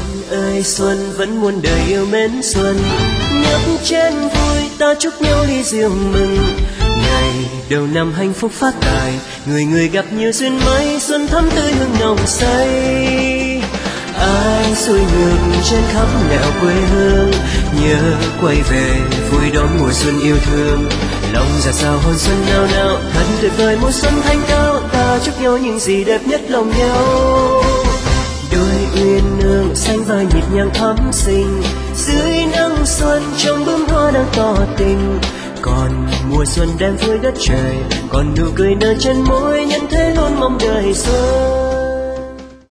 ơi xuân vẫn muôn đời yêu mến xuân, nhấp chén vui ta chúc nhau ly rượu mừng. Ngày đầu năm hạnh phúc phát tài, người người gặp nhiều duyên mới, xuân thắm tươi hương nồng say. Ai xuôi ngược trên khắp nẻo quê hương, nhớ quay về vui đón mùa xuân yêu thương. Lòng dạ sao hôn xuân nao nao, thật tuyệt vời mùa xuân thanh cao, ta chúc nhau những gì đẹp nhất lòng nhau. Đôi uyên ương xanh vai nhịp nhàng thắm xinh, dưới nắng xuân trong bướm hoa đang tỏ tình. Còn mùa xuân đem vui đất trời, còn nụ cười nở trên môi, nhân thế luôn mong đời xuân.